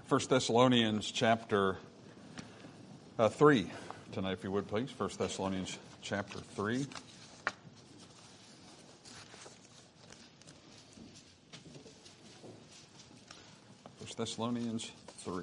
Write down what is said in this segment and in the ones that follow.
1 Thessalonians chapter 3 tonight, if you would, please. 1 Thessalonians chapter 3. Thessalonians 3.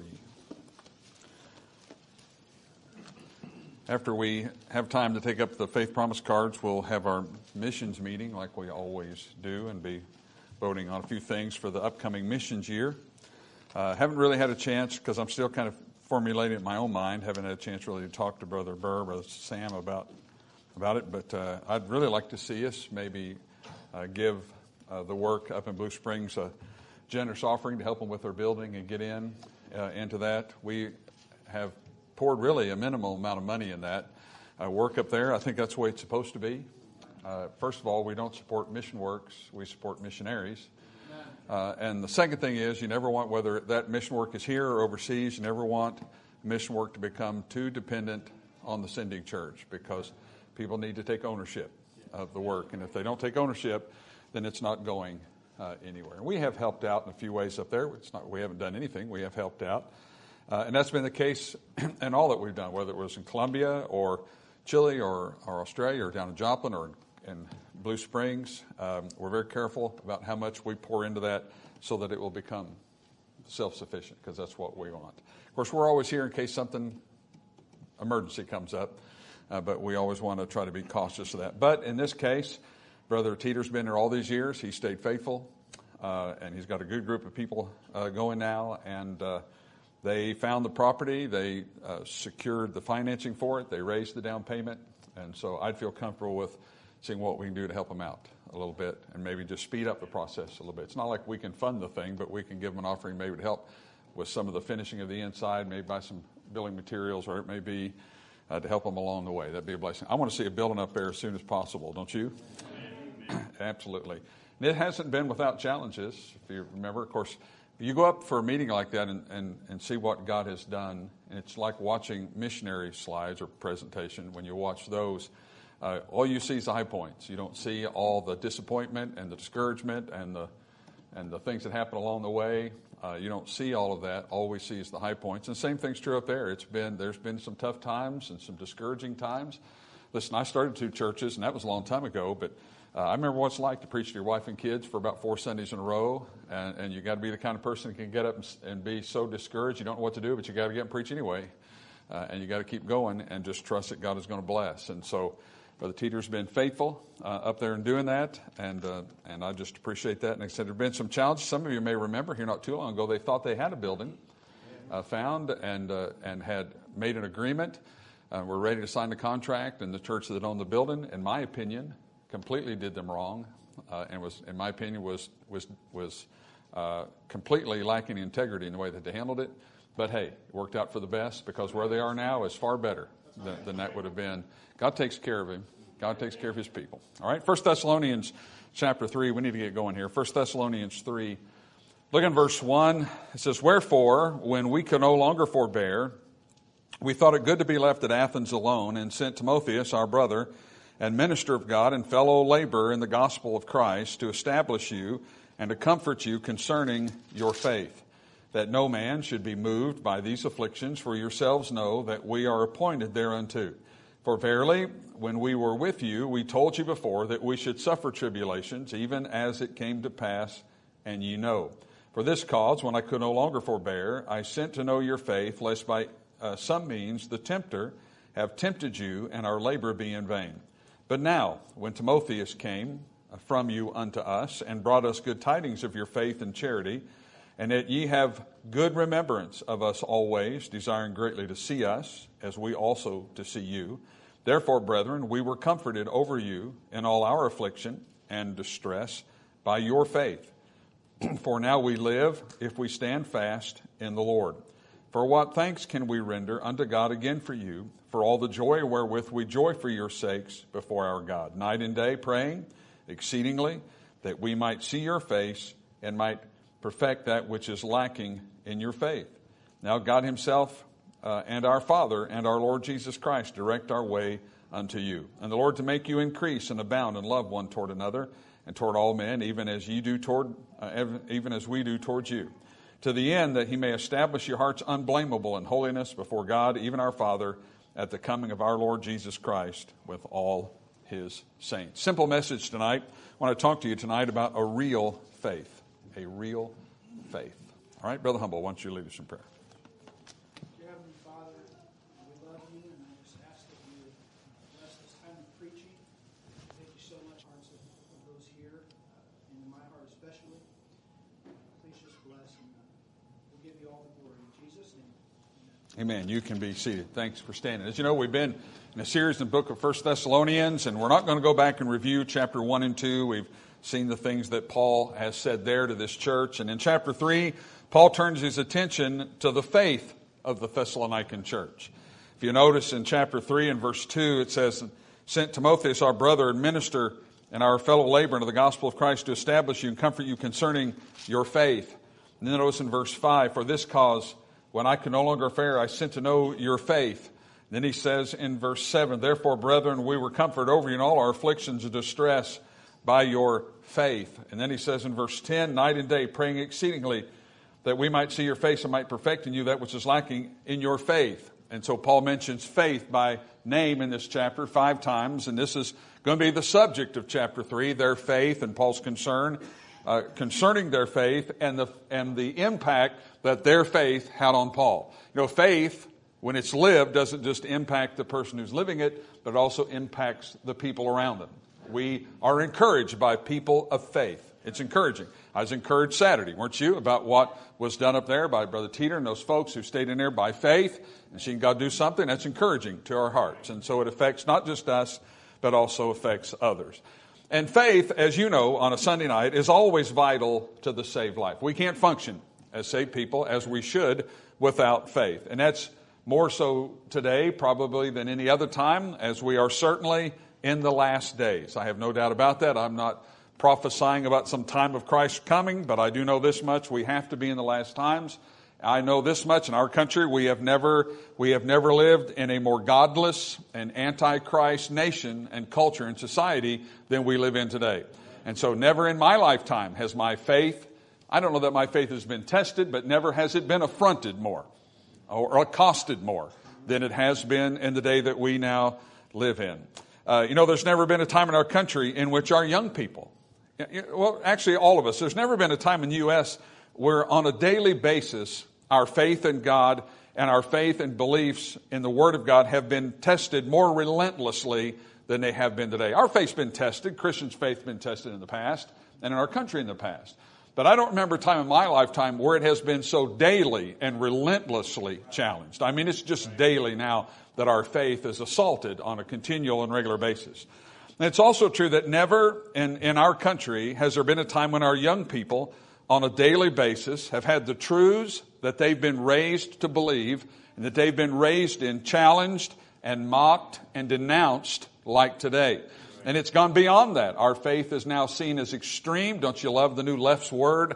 After we have time to take up the Faith Promise cards, we'll have our missions meeting like we always do and be voting on a few things for the upcoming missions year. Haven't really had a chance, because I'm still kind of formulating it in my own mind, haven't had a chance really to talk to Brother Burr, Brother Sam about it, but I'd really like to see us maybe give the work up in Blue Springs a generous offering to help them with their building and get into that. We have poured really a minimal amount of money in that work up there. I think that's the way it's supposed to be. First of all, we don't support mission works, we support missionaries. And the second thing is, you never want, whether that mission work is here or overseas, you never want mission work to become too dependent on the sending church, because people need to take ownership of the work. And if they don't take ownership, then it's not going anywhere. We have helped out in a few ways up there. We haven't done anything. We have helped out. And that's been the case in all that we've done, whether it was in Colombia or Chile or Australia or down in Joplin or in Blue Springs. We're very careful about how much we pour into that so that it will become self-sufficient, because that's what we want. Of course, we're always here in case something emergency comes up, but we always want to try to be cautious of that. But in this case, Brother Teeter's been there all these years. He stayed faithful, and he's got a good group of people going now. And they found the property. They secured the financing for it. They raised the down payment. And so I'd feel comfortable with seeing what we can do to help them out a little bit and maybe just speed up the process a little bit. It's not like we can fund the thing, but we can give them an offering maybe to help with some of the finishing of the inside, maybe buy some building materials, or it may be to help them along the way. That'd be a blessing. I want to see a building up there as soon as possible, don't you? Absolutely. And it hasn't been without challenges, if you remember. Of course, you go up for a meeting like that and see what God has done, and it's like watching missionary slides or presentation. When you watch those, all you see is the high points. You don't see all the disappointment and the discouragement and the things that happen along the way. You don't see all of that. All we see is the high points. And the same thing's true up there. There's been some tough times and some discouraging times. Listen, I started 2 churches, and that was a long time ago, but I remember what it's like to preach to your wife and kids for about 4 Sundays in a row, and you got to be the kind of person who can get up and be so discouraged you don't know what to do, but you got to get up and preach anyway, and you got to keep going and just trust that God is going to bless. And so Brother Teeter's been faithful up there in doing that, and I just appreciate that. And like I said, there have been some challenges. Some of you may remember here not too long ago, they thought they had a building found and had made an agreement. We're ready to sign the contract, and the church that owned the building, in my opinion, completely did them wrong, and was, in my opinion, was completely lacking integrity in the way that they handled it. But hey, it worked out for the best, because where they are now is far better than that would have been. God takes care of him. God takes care of his people. All right, 1 Thessalonians chapter 3. We need to get going here. 1 Thessalonians 3. Look in verse 1. It says, "Wherefore, when we could no longer forbear, we thought it good to be left at Athens alone, and sent Timotheus, our brother, and minister of God and fellow laborer in the gospel of Christ, to establish you and to comfort you concerning your faith, that no man should be moved by these afflictions, for yourselves know that we are appointed thereunto. For verily, when we were with you, we told you before that we should suffer tribulations, even as it came to pass, and ye know. For this cause, when I could no longer forbear, I sent to know your faith, lest by some means the tempter have tempted you, and our labor be in vain. But now, when Timotheus came from you unto us, and brought us good tidings of your faith and charity, and that ye have good remembrance of us always, desiring greatly to see us, as we also to see you. Therefore, brethren, we were comforted over you in all our affliction and distress by your faith. For now we live, if we stand fast in the Lord. For what thanks can we render unto God again for you, for all the joy wherewith we joy for your sakes before our God, night and day praying exceedingly, that we might see your face and might perfect that which is lacking in your faith. Now God himself and our Father and our Lord Jesus Christ direct our way unto you. And the Lord to make you increase and abound in love one toward another and toward all men, even as we do towards you, to the end that he may establish your hearts unblameable in holiness before God, even our Father, at the coming of our Lord Jesus Christ with all his saints. Simple message tonight. I want to talk to you tonight about a real faith. A real faith. All right, Brother Humble, why don't you lead us in prayer? Dear Heavenly Father, we love you, and I just ask that you bless this time of preaching. Thank you so much, hearts of those here, and in my heart especially. Please just bless, and we'll give you all the glory. In Jesus' name, amen. You can be seated. Thanks for standing. As you know, we've been in a series in the book of 1 Thessalonians, and we're not going to go back and review chapter 1 and 2. We've seen the things that Paul has said there to this church. And in chapter 3, Paul turns his attention to the faith of the Thessalonican church. If you notice in chapter 3 and verse 2, it says, "Sent Timotheus, our brother and minister and our fellow laborer into the gospel of Christ, to establish you and comfort you concerning your faith." And then notice in verse 5, "For this cause, when I could no longer bear, I sent to know your faith." Then he says in verse 7, "Therefore, brethren, we were comforted over you in all our afflictions and distress by your faith." And then he says in verse 10, "Night and day, praying exceedingly that we might see your face and might perfect in you that which is lacking in your faith." And so Paul mentions faith by name in this chapter 5 times, and this is going to be the subject of chapter 3, their faith and Paul's concern concerning their faith and the impact that their faith had on Paul. You know, faith, when it's lived, doesn't just impact the person who's living it, but it also impacts the people around them. We are encouraged by people of faith. It's encouraging. I was encouraged Saturday, weren't you, about what was done up there by Brother Teeter and those folks who stayed in there by faith and seeing God do something. That's encouraging to our hearts. And so it affects not just us, but also affects others. And faith, as you know, on a Sunday night is always vital to the saved life. We can't function as saved people as we should without faith. And that's more so today probably than any other time, as we are certainly in the last days. I have no doubt about that. I'm not prophesying about some time of Christ coming, but I do know this much: we have to be in the last times. I know this much: in our country, we have never lived in a more godless and anti-Christ nation and culture and society than we live in today. And so never in my lifetime has my faith, I don't know that my faith has been tested, but never has it been affronted more or accosted more than it has been in the day that we now live in. There's never been a time in our country in which our young people, well, actually all of us, there's never been a time in the U.S. where on a daily basis our faith in God and our faith and beliefs in the Word of God have been tested more relentlessly than they have been today. Our faith's been tested. Christians' faith has been tested in the past and in our country in the past. But I don't remember a time in my lifetime where it has been so daily and relentlessly challenged. I mean, it's just daily now that our faith is assaulted on a continual and regular basis. And it's also true that never in our country has there been a time when our young people on a daily basis have had the truths that they've been raised to believe and that they've been raised in challenged and mocked and denounced like today. And it's gone beyond that. Our faith is now seen as extreme. Don't you love the new left's word?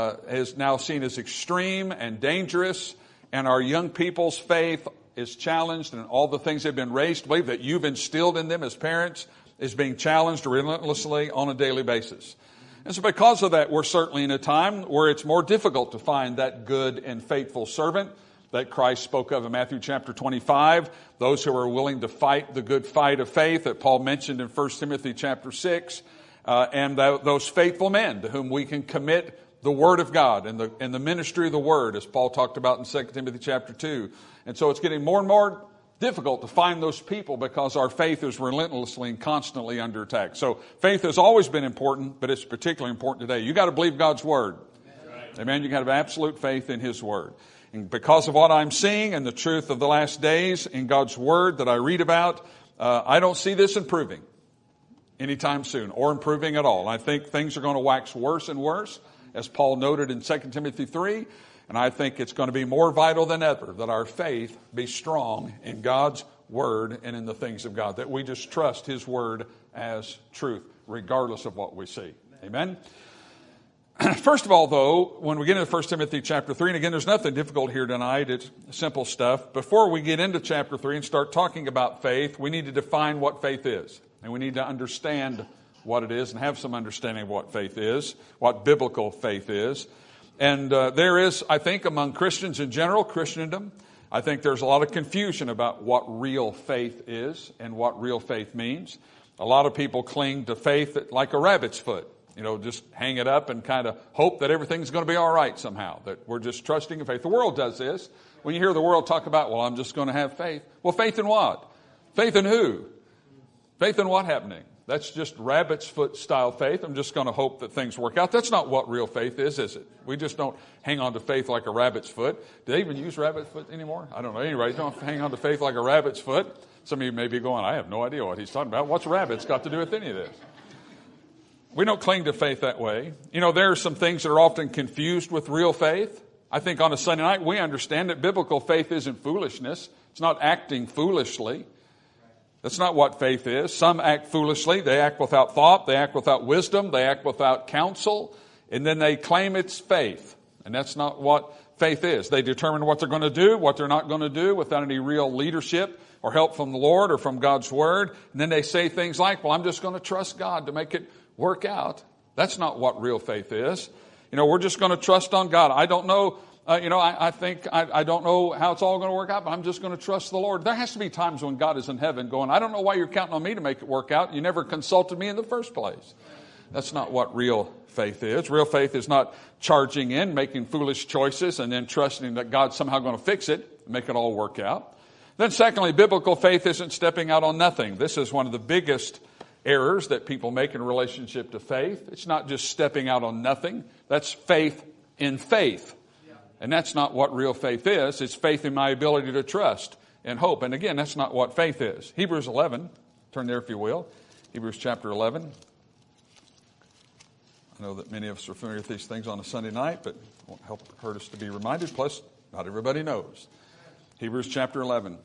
Is now seen as extreme and dangerous. And our young people's faith is challenged, and all the things they've been raised to believe that you've instilled in them as parents is being challenged relentlessly on a daily basis. And so because of that, we're certainly in a time where it's more difficult to find that good and faithful servant that Christ spoke of in Matthew chapter 25, those who are willing to fight the good fight of faith that Paul mentioned in 1 Timothy chapter 6, and those faithful men to whom we can commit the Word of God and the ministry of the Word, as Paul talked about in 2 Timothy chapter 2. And so it's getting more and more difficult to find those people because our faith is relentlessly and constantly under attack. So faith has always been important, but it's particularly important today. You got to believe God's Word. Amen. You got to have absolute faith in His Word. And because of what I'm seeing and the truth of the last days in God's Word that I read about, I don't see this improving anytime soon or improving at all. I think things are going to wax worse and worse, as Paul noted in 2 Timothy 3. And I think it's going to be more vital than ever that our faith be strong in God's Word and in the things of God, that we just trust His Word as truth, regardless of what we see. Amen? First of all, though, when we get into 1 Timothy chapter 3, and again, there's nothing difficult here tonight. It's simple stuff. Before we get into chapter 3 and start talking about faith, we need to define what faith is. And we need to understand what it is and have some understanding of what faith is, what biblical faith is. And there is, I think, among Christians in general, Christendom, I think there's a lot of confusion about what real faith is and what real faith means. A lot of people cling to faith like a rabbit's foot. Just hang it up and kind of hope that everything's going to be all right somehow, that we're just trusting in faith. The world does this. When you hear the world talk about, well, I'm just going to have faith. Well, faith in what? Faith in who? Faith in what happening? That's just rabbit's foot style faith. I'm just going to hope that things work out. That's not what real faith is it? We just don't hang on to faith like a rabbit's foot. Do they even use rabbit's foot anymore? I don't know. Anyway, don't hang on to faith like a rabbit's foot. Some of you may be going, I have no idea what he's talking about. What's rabbits got to do with any of this? We don't cling to faith that way. There are some things that are often confused with real faith. I think on a Sunday night we understand that biblical faith isn't foolishness. It's not acting foolishly. That's not what faith is. Some act foolishly. They act without thought. They act without wisdom. They act without counsel. And then they claim it's faith. And that's not what faith is. They determine what they're going to do, what they're not going to do without any real leadership or help from the Lord or from God's Word. And then they say things like, well, I'm just going to trust God to make it work out. That's not what real faith is. We're just going to trust on God. I don't know, I think I don't know how it's all going to work out, but I'm just going to trust the Lord. There has to be times when God is in heaven going, I don't know why you're counting on me to make it work out. You never consulted me in the first place. That's not what real faith is. Real faith is not charging in, making foolish choices, and then trusting that God's somehow going to fix it, make it all work out. Then secondly, biblical faith isn't stepping out on nothing. This is one of the biggest errors that people make in relationship to faith. It's not just stepping out on nothing. That's faith in faith. And that's not what real faith is. It's faith in my ability to trust and hope. And again, that's not what faith is. Hebrews 11, turn there if you will. Hebrews chapter 11. I know that many of us are familiar with these things on a Sunday night, but it won't hurt us to be reminded. Plus, not everybody knows. Hebrews chapter 11.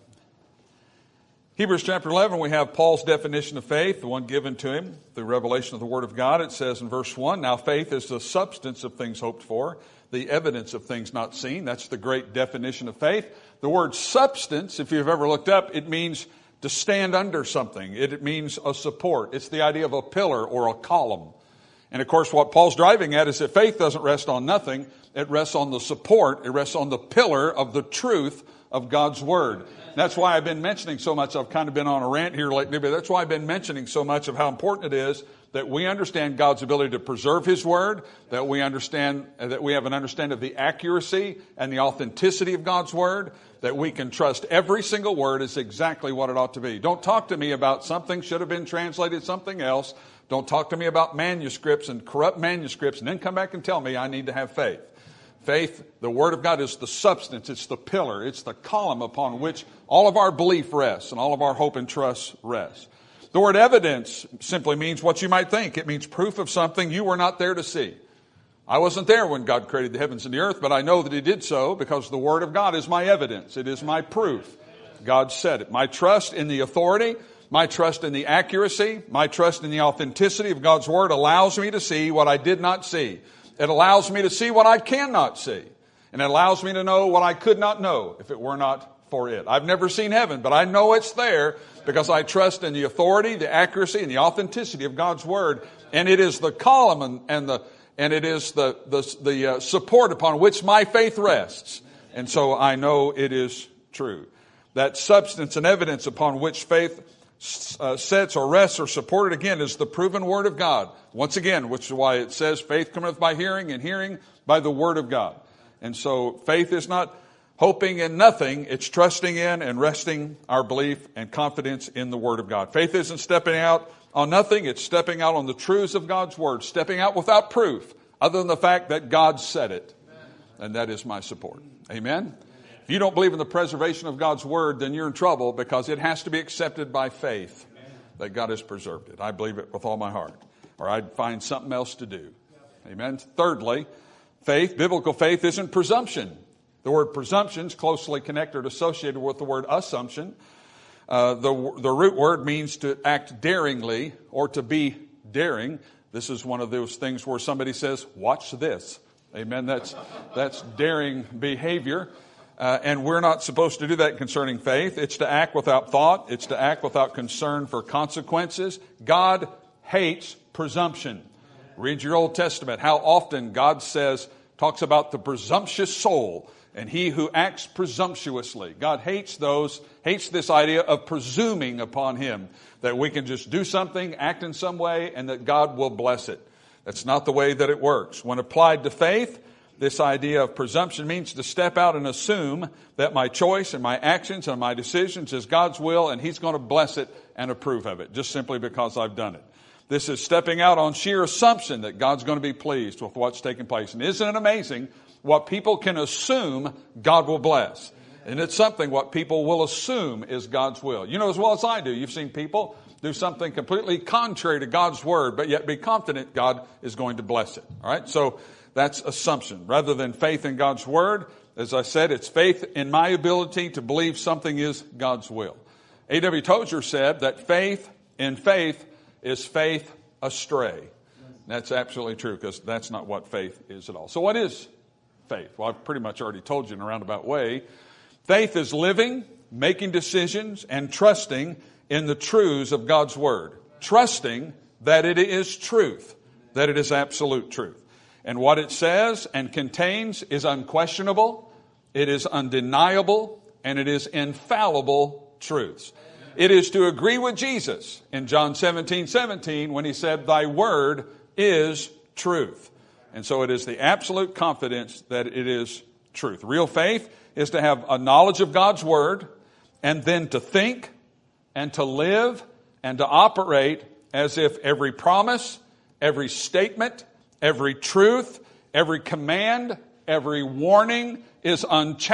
Hebrews chapter 11, we have Paul's definition of faith, the one given to him through revelation of the Word of God. It says in verse 1, now faith is the substance of things hoped for, the evidence of things not seen. That's the great definition of faith. The word substance, if you've ever looked up, it means to stand under something. It means a support. It's the idea of a pillar or a column. And of course, what Paul's driving at is that faith doesn't rest on nothing. It rests on the support. It rests on the pillar of the truth of God's Word. That's why I've been mentioning so much. I've kind of been on a rant here lately, but that's why I've been mentioning so much of how important it is that we understand God's ability to preserve His Word, that we understand, that we have an understanding of the accuracy and the authenticity of God's Word, that we can trust every single word is exactly what it ought to be. Don't talk to me about something should have been translated something else. Don't talk to me about manuscripts and corrupt manuscripts and then come back and tell me I need to have faith. Faith, the Word of God, is the substance, it's the pillar, it's the column upon which all of our belief rests and all of our hope and trust rests. The word evidence simply means what you might think. It means proof of something you were not there to see. I wasn't there when God created the heavens and the earth, but I know that He did so because the Word of God is my evidence. It is my proof. God said it. My trust in the authority, my trust in the accuracy, my trust in the authenticity of God's Word allows me to see what I did not see. It allows me to see what I cannot see. And it allows me to know what I could not know if it were not for it. I've never seen heaven, but I know it's there because I trust in the authority, the accuracy, and the authenticity of God's Word. And it is the column and it is the support upon which my faith rests. And so I know it is true. That substance and evidence upon which faith sets or rests or supported again is the proven Word of God. Once again, which is why it says faith cometh by hearing and hearing by the Word of God. And so faith is not hoping in nothing. It's trusting in and resting our belief and confidence in the Word of God. Faith isn't stepping out on nothing. It's stepping out on the truths of God's Word. Stepping out without proof other than the fact that God said it. And that is my support. Amen? If you don't believe in the preservation of God's Word, then you're in trouble because it has to be accepted by faith that God has preserved it. I believe it with all my heart. Or I'd find something else to do. Amen? Thirdly, faith, biblical faith, isn't presumption. The word presumption is closely connected or associated with the word assumption. The root word means to act daringly or to be daring. This is one of those things where somebody says, watch this. Amen? That's daring behavior. And we're not supposed to do that concerning faith. It's to act without thought. It's to act without concern for consequences. God hates presumption. Read your Old Testament. How often God says, talks about the presumptuous soul and he who acts presumptuously. God hates this idea of presuming upon him, that we can just do something, act in some way, and that God will bless it. That's not the way that it works. When applied to faith, this idea of presumption means to step out and assume that my choice and my actions and my decisions is God's will, and he's going to bless it and approve of it, just simply because I've done it. This is stepping out on sheer assumption that God's going to be pleased with what's taking place. And isn't it amazing what people can assume God will bless? And it's something what people will assume is God's will. You know as well as I do, you've seen people do something completely contrary to God's word, but yet be confident God is going to bless it. All right? So that's assumption. Rather than faith in God's word, as I said, it's faith in my ability to believe something is God's will. A.W. Tozer said that faith in faith is faith astray. That's absolutely true, because that's not what faith is at all. So what is faith? Well, I've pretty much already told you in a roundabout way. Faith is living, making decisions, and trusting in the truths of God's word. Trusting that it is truth, that it is absolute truth. And what it says and contains is unquestionable, it is undeniable, and it is infallible truths. It is to agree with Jesus in John 17:17 when he said, thy word is truth. And so it is the absolute confidence that it is truth. Real faith is to have a knowledge of God's word, and then to think and to live and to operate as if every promise, every statement, every truth, every command, every warning is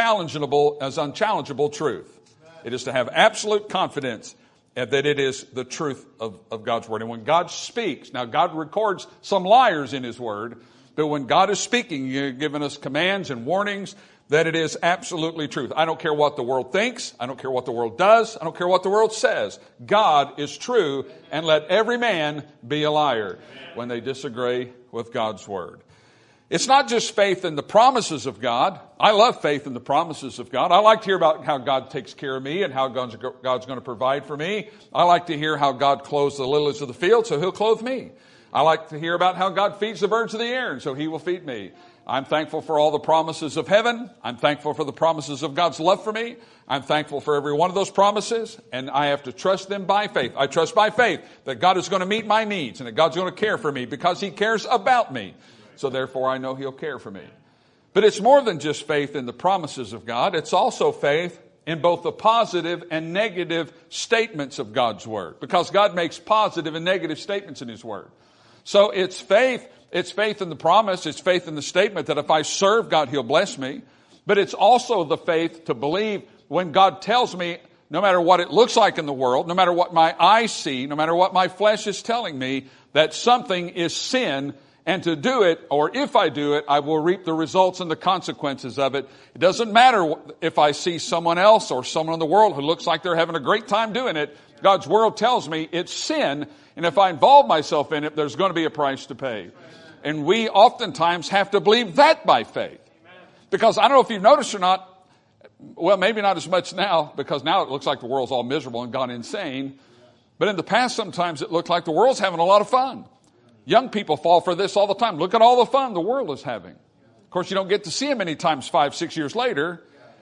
unchallengeable truth. It is to have absolute confidence that it is the truth of God's word. And when God speaks, now God records some liars in his word, but when God is speaking, you're giving us commands and warnings that it is absolutely truth. I don't care what the world thinks. I don't care what the world does. I don't care what the world says. God is true, and let every man be a liar when they disagree with God's word. It's not just faith in the promises of God. I love faith in the promises of God. I like to hear about how God takes care of me and how God's going to provide for me. I like to hear how God clothes the lilies of the field, so he'll clothe me. I like to hear about how God feeds the birds of the air, and so he will feed me. I'm thankful for all the promises of heaven. I'm thankful for the promises of God's love for me. I'm thankful for every one of those promises, and I have to trust them by faith. I trust by faith that God is going to meet my needs and that God's going to care for me because he cares about me. So therefore, I know he'll care for me. But it's more than just faith in the promises of God. It's also faith in both the positive and negative statements of God's word, because God makes positive and negative statements in his word. So it's faith in the promise, it's faith in the statement that if I serve God, he'll bless me. But it's also the faith to believe when God tells me, no matter what it looks like in the world, no matter what my eyes see, no matter what my flesh is telling me, that something is sin, and to do it, or if I do it, I will reap the results and the consequences of it. It doesn't matter if I see someone else or someone in the world who looks like they're having a great time doing it. God's word tells me it's sin, and if I involve myself in it, there's going to be a price to pay. And we oftentimes have to believe that by faith. Because I don't know if you've noticed or not, well, maybe not as much now, because now it looks like the world's all miserable and gone insane. But in the past, sometimes it looked like the world's having a lot of fun. Young people fall for this all the time. Look at all the fun the world is having. Of course, you don't get to see them many times 5-6 years later.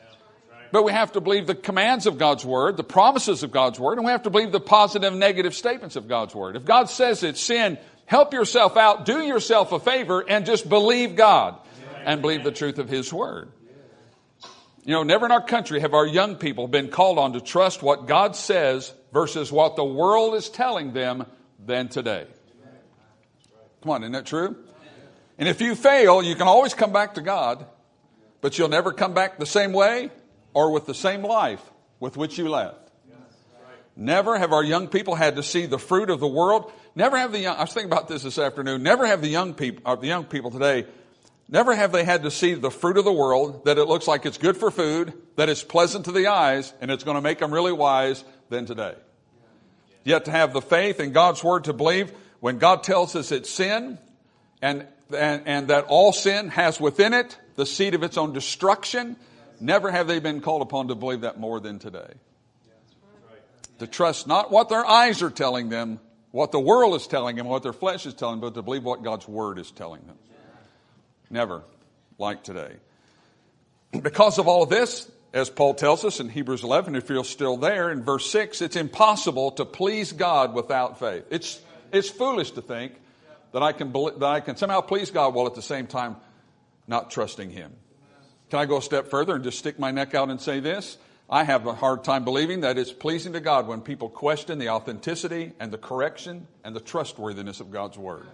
But we have to believe the commands of God's word, the promises of God's word, and we have to believe the positive and negative statements of God's word. If God says it's sin, help yourself out, do yourself a favor, and just believe God and believe the truth of his word. You know, never in our country have our young people been called on to trust what God says versus what the world is telling them than today. Come on, isn't that true? And if you fail, you can always come back to God, but you'll never come back the same way or with the same life with which you left. Never have our young people had to see the fruit of the world. Never have I was thinking about this afternoon. Never have the young people today, never have they had to see the fruit of the world, that it looks like it's good for food, that it's pleasant to the eyes, and it's going to make them really wise than today. Yet to have the faith in God's word to believe when God tells us it's sin, and that all sin has within it the seed of its own destruction, never have they been called upon to believe that more than today. To trust not what their eyes are telling them, what the world is telling them, what their flesh is telling them, but to believe what God's word is telling them. Never. like today. Because of all of this, as Paul tells us in Hebrews 11, if you're still there, in verse 6, it's impossible to please God without faith. It's foolish to think that I can somehow please God while at the same time not trusting Him. Can I go a step further and just stick my neck out and say this? I have a hard time believing that it's pleasing to God when people question the authenticity and the correction and the trustworthiness of God's Word.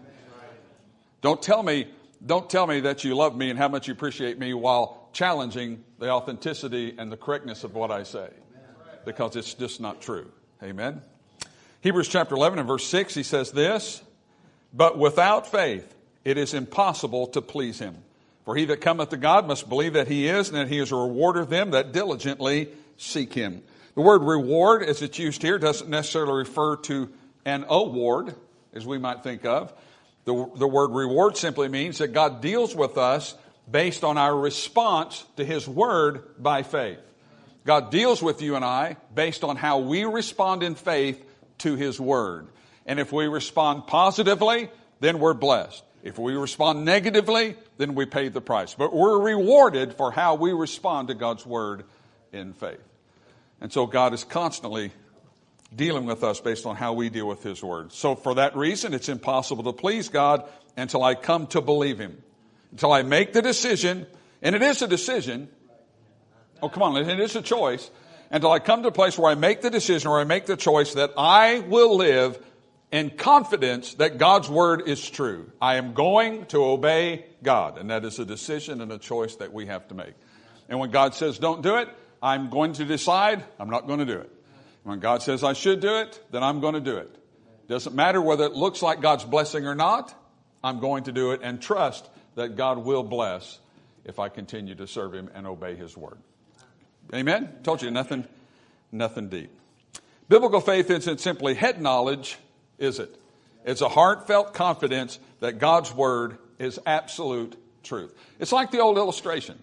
Don't tell me that you love me and how much you appreciate me while challenging the authenticity and the correctness of what I say, because it's just not true. Amen. Hebrews chapter 11 and verse 6, he says this, but without faith it is impossible to please Him. For he that cometh to God must believe that He is, and that He is a rewarder of them that diligently seek Him. The word reward, as it's used here, doesn't necessarily refer to an award, as we might think of. The word reward simply means that God deals with us based on our response to His Word by faith. God deals with you and I based on how we respond in faith to His Word. And if we respond positively, then we're blessed. If we respond negatively, then we pay the price. But we're rewarded for how we respond to God's Word in faith. And so God is constantly dealing with us based on how we deal with His Word. So for that reason, it's impossible to please God until I come to believe Him. Until I make the decision, and it is a decision. Oh, come on, it is a choice. Until I come to a place where I make the decision, or I make the choice that I will live in confidence that God's Word is true. I am going to obey God. And that is a decision and a choice that we have to make. And when God says don't do it, I'm going to decide I'm not going to do it. When God says I should do it, then I'm going to do it. Doesn't matter whether it looks like God's blessing or not, I'm going to do it and trust that God will bless if I continue to serve Him and obey His Word. Amen? Told you, nothing deep. Biblical faith isn't simply head knowledge, is it? It's a heartfelt confidence that God's Word is absolute truth. It's like the old illustration.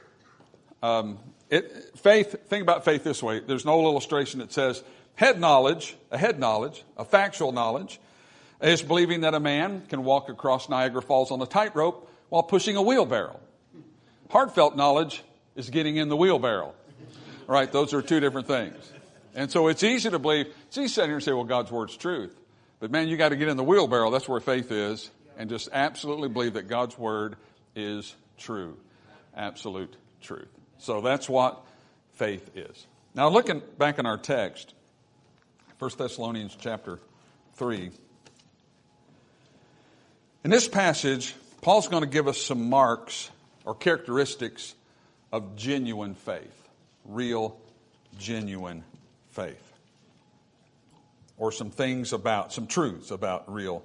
Think about faith this way. There's an old illustration that says a factual knowledge, is believing that a man can walk across Niagara Falls on a tightrope while pushing a wheelbarrow. Heartfelt knowledge is getting in the wheelbarrow. Right? Those are two different things. And so it's easy to believe. It's easy to sit here and say, well, God's Word's truth. But man, you got to get in the wheelbarrow. That's where faith is. And just absolutely believe that God's Word is true. Absolute truth. So that's what faith is. Now looking back in our text, 1 Thessalonians chapter 3. In this passage, Paul's going to give us some marks or characteristics of genuine faith. Real, genuine faith. Or some truths about real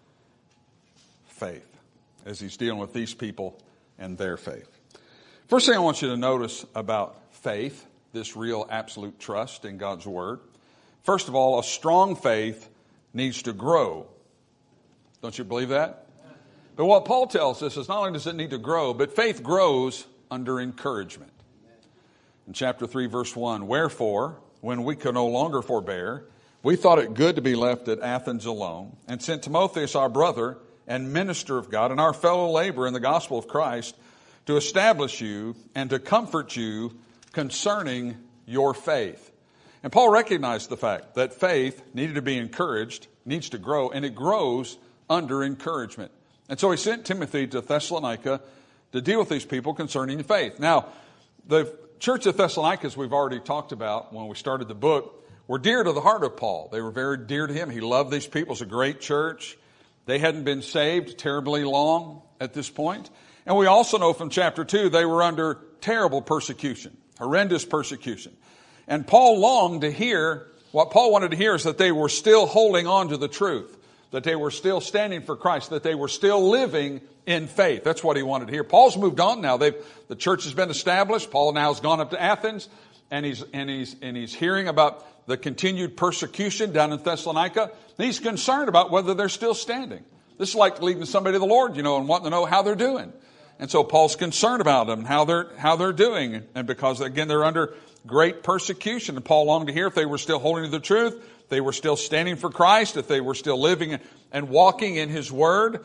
faith as he's dealing with these people and their faith. First thing I want you to notice about faith, this real absolute trust in God's Word. First of all, a strong faith needs to grow. Don't you believe that? But what Paul tells us is not only does it need to grow, but faith grows under encouragement. In chapter 3, verse 1, wherefore, when we could no longer forbear, we thought it good to be left at Athens alone, and sent Timotheus, our brother and minister of God, and our fellow laborer in the gospel of Christ, to establish you and to comfort you concerning your faith. And Paul recognized the fact that faith needed to be encouraged, needs to grow, and it grows under encouragement. And so he sent Timothy to Thessalonica to deal with these people concerning faith. Now, the church of Thessalonica, as we've already talked about when we started the book, were dear to the heart of Paul. They were very dear to him. He loved these people. It's a great church. They hadn't been saved terribly long at this point. And we also know from chapter 2, they were under terrible persecution, horrendous persecution. And Paul longed to hear, what Paul wanted to hear is that they were still holding on to the truth, that they were still standing for Christ, that they were still living in faith. That's what he wanted to hear. Paul's moved on now. The church has been established. Paul now has gone up to Athens, and he's hearing about the continued persecution down in Thessalonica. And he's concerned about whether they're still standing. This is like leading somebody to the Lord, and wanting to know how they're doing. And so Paul's concerned about them, how they're doing. And because, again, they're under great persecution. And Paul longed to hear if they were still holding to the truth, they were still standing for Christ, if they were still living and walking in His Word.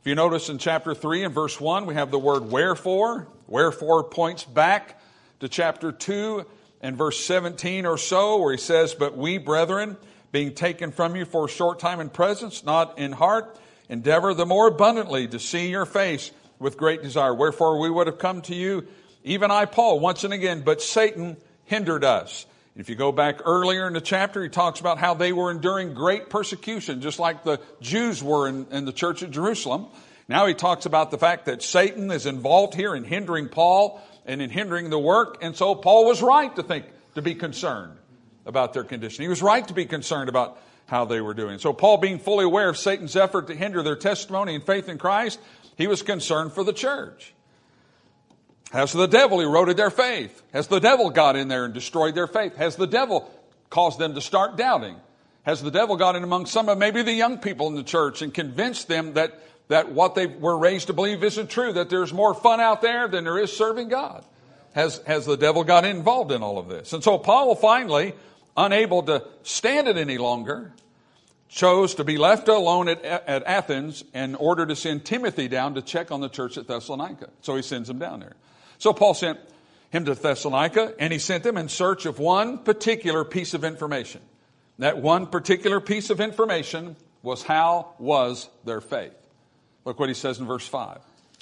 If you notice in chapter 3 and verse 1, we have the word wherefore. Wherefore points back to chapter 2 and verse 17 or so, where he says, but we, brethren, being taken from you for a short time in presence, not in heart, endeavor the more abundantly to see your face with great desire. Wherefore we would have come to you, even I, Paul, once and again, but Satan hindered us. If you go back earlier in the chapter, he talks about how they were enduring great persecution, just like the Jews were in the church at Jerusalem. Now he talks about the fact that Satan is involved here in hindering Paul and in hindering the work. And so Paul was right to be concerned about their condition. He was right to be concerned about how they were doing. So Paul, being fully aware of Satan's effort to hinder their testimony and faith in Christ, he was concerned for the church. Has the devil eroded their faith? Has the devil got in there and destroyed their faith? Has the devil caused them to start doubting? Has the devil got in among some of maybe the young people in the church and convinced them that what they were raised to believe isn't true, that there's more fun out there than there is serving God? Has the devil got involved in all of this? And so Paul finally, unable to stand it any longer, chose to be left alone at Athens in order to send Timothy down to check on the church at Thessalonica. So he sends him down there. So Paul sent him to Thessalonica, and he sent them in search of one particular piece of information. That one particular piece of information was, how was their faith? Look what he says in verse 5.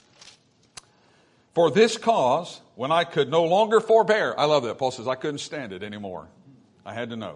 For this cause, when I could no longer forbear. I love that. Paul says, I couldn't stand it anymore. I had to know.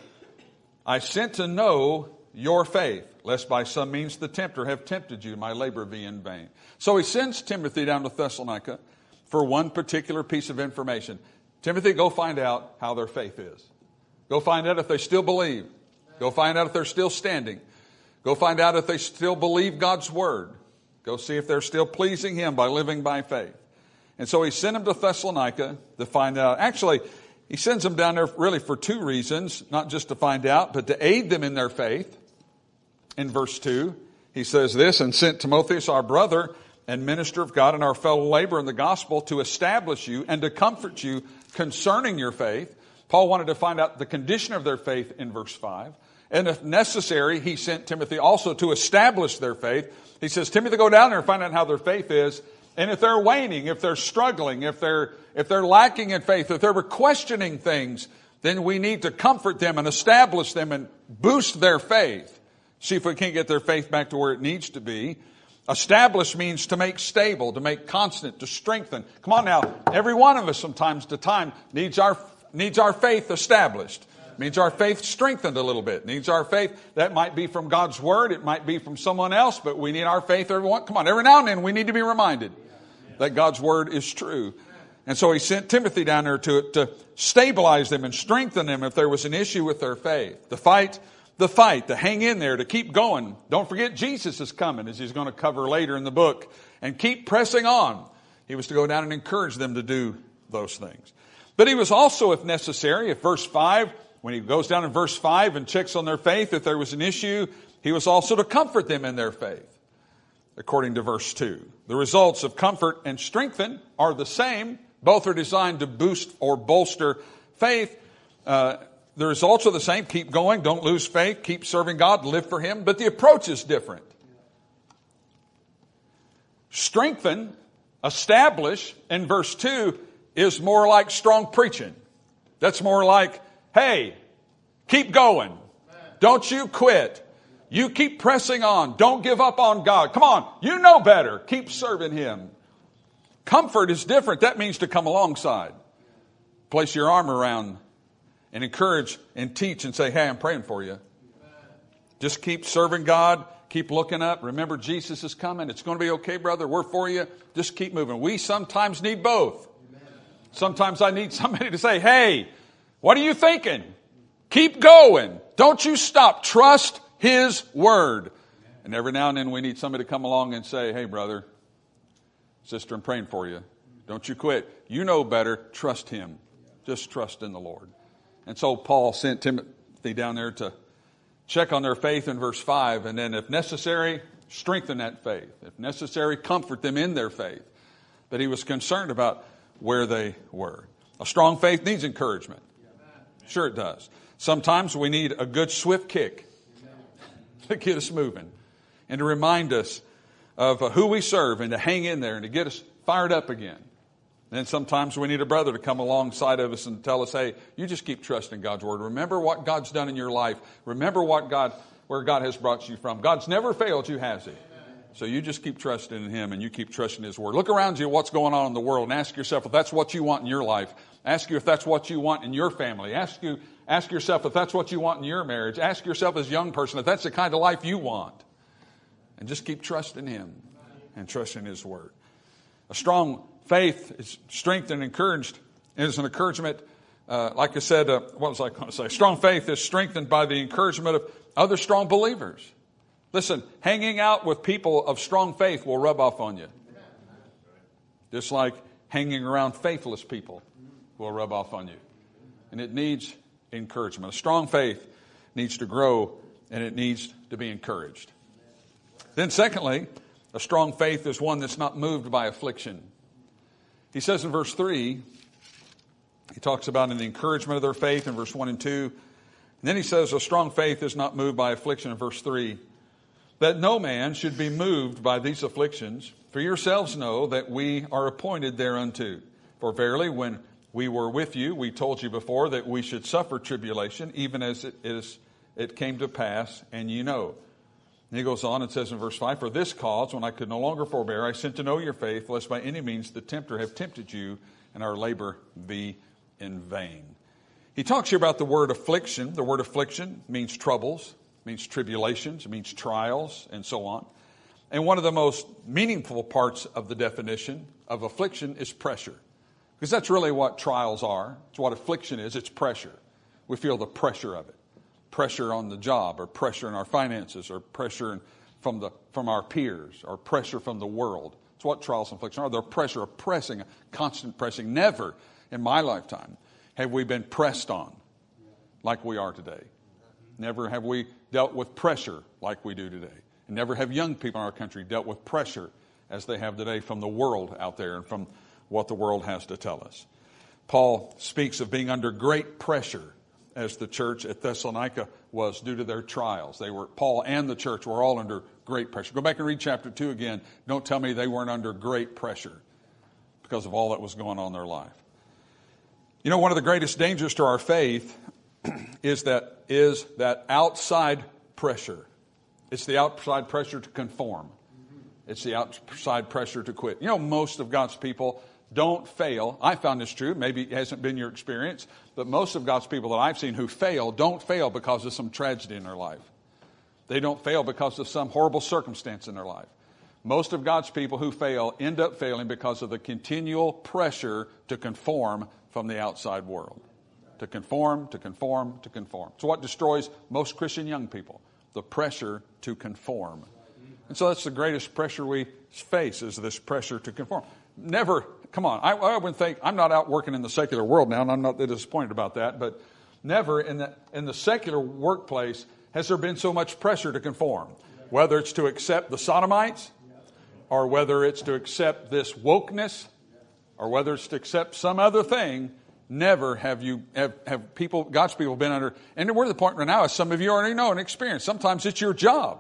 I sent to know your faith, lest by some means the tempter have tempted you, my labor be in vain. So he sends Timothy down to Thessalonica for one particular piece of information. Timothy, go find out how their faith is. Go find out if they still believe. Go find out if they're still standing. Go find out if they still believe God's word. Go see if they're still pleasing him by living by faith. And so he sent him to Thessalonica to find out. Actually, he sends them down there really for two reasons, not just to find out, but to aid them in their faith. In verse 2, he says this, and sent Timotheus, our brother and minister of God and our fellow laborer in the gospel, to establish you and to comfort you concerning your faith. Paul wanted to find out the condition of their faith in verse 5. And if necessary, he sent Timothy also to establish their faith. He says, Timothy, go down there and find out how their faith is. And if they're waning, if they're struggling, if they're lacking in faith, if they're questioning things, then we need to comfort them and establish them and boost their faith. See if we can't get their faith back to where it needs to be. Establish means to make stable, to make constant, to strengthen. Come on now, every one of us from time to time needs our faith established. Needs our faith strengthened a little bit. Needs our faith, that might be from God's word, it might be from someone else, but we need our faith, everyone. Come on, every now and then we need to be reminded that God's word is true. And so he sent Timothy down there to stabilize them and strengthen them if there was an issue with their faith. To fight the fight, to hang in there, to keep going. Don't forget Jesus is coming, as he's going to cover later in the book. And keep pressing on. He was to go down and encourage them to do those things. But he was also, if necessary, if verse 5, when he goes down in verse 5 and checks on their faith, if there was an issue, he was also to comfort them in their faith, according to verse 2. The results of comfort and strengthen are the same. Both are designed to boost or bolster faith. The results are the same. Keep going. Don't lose faith. Keep serving God. Live for him. But the approach is different. Strengthen, establish, in verse 2 is more like strong preaching. That's more like, hey, keep going. Don't you quit. You keep pressing on. Don't give up on God. Come on. You know better. Keep serving him. Comfort is different. That means to come alongside. Place your arm around and encourage and teach and say, hey, I'm praying for you. Just keep serving God. Keep looking up. Remember, Jesus is coming. It's going to be okay, brother. We're for you. Just keep moving. We sometimes need both. Sometimes I need somebody to say, hey, what are you thinking? Keep going. Don't you stop. Trust his word. And every now and then we need somebody to come along and say, hey, brother, sister, I'm praying for you. Don't you quit. You know better. Trust him. Just trust in the Lord. And so Paul sent Timothy down there to check on their faith in verse 5. And then if necessary, strengthen that faith. If necessary, comfort them in their faith. But he was concerned about where they were. A strong faith needs encouragement. Sure it does. Sometimes we need a good swift kick to get us moving and to remind us of who we serve and to hang in there and to get us fired up again. And then sometimes we need a brother to come alongside of us and tell us, hey, you just keep trusting God's word. Remember what God's done in your life. Remember where God has brought you from. God's never failed you, has he? So you just keep trusting in him and you keep trusting his word. Look around you what's going on in the world and ask yourself if that's what you want in your life. Ask you if that's what you want in your family. Ask yourself if that's what you want in your marriage. Ask yourself as a young person if that's the kind of life you want. And just keep trusting him and trusting his word. A strong faith is strengthened and encouraged. It is an encouragement, like I said, what was I going to say? Strong faith is strengthened by the encouragement of other strong believers. Listen, hanging out with people of strong faith will rub off on you. Just like hanging around faithless people will rub off on you. And it needs encouragement. A strong faith needs to grow and it needs to be encouraged. Then secondly, a strong faith is one that's not moved by affliction. He says in verse 3, he talks about an encouragement of their faith in verse 1 and 2. And then he says a strong faith is not moved by affliction in verse 3. That no man should be moved by these afflictions, for yourselves know that we are appointed thereunto. For verily, when we were with you, we told you before that we should suffer tribulation, even as it came to pass, and you know. And he goes on and says in verse 5, for this cause, when I could no longer forbear, I sent to know your faith, lest by any means the tempter have tempted you, and our labor be in vain. He talks here about the word affliction. The word affliction means troubles, means tribulations, it means trials, and so on. And one of the most meaningful parts of the definition of affliction is pressure. Because that's really what trials are. It's what affliction is. It's pressure. We feel the pressure of it. Pressure on the job, or pressure in our finances, or pressure from our peers, or pressure from the world. It's what trials and affliction are. They're pressure, a pressing, a constant pressing. Never in my lifetime have we been pressed on like we are today. Never have we dealt with pressure like we do today. And never have young people in our country dealt with pressure as they have today from the world out there and from what the world has to tell us. Paul speaks of being under great pressure as the church at Thessalonica was due to their trials. Paul and the church were all under great pressure. Go back and read chapter 2 again. Don't tell me they weren't under great pressure because of all that was going on in their life. You know, one of the greatest dangers to our faith is that outside pressure. It's the outside pressure to conform. It's the outside pressure to quit. You know, most of God's people don't fail. I found this true. Maybe it hasn't been your experience, but most of God's people that I've seen who fail don't fail because of some tragedy in their life. They don't fail because of some horrible circumstance in their life. Most of God's people who fail end up failing because of the continual pressure to conform from the outside world. To conform, to conform, to conform. It's what destroys most Christian young people, the pressure to conform. And so that's the greatest pressure we face, is this pressure to conform. Never, come on, I would think, I'm not out working in the secular world now, and I'm not disappointed about that, but never in the secular workplace has there been so much pressure to conform. Whether it's to accept the sodomites, or whether it's to accept this wokeness, or whether it's to accept some other thing, never have people, God's people, been under. And we're at the point right now, as some of you already know and experience. Sometimes it's your job,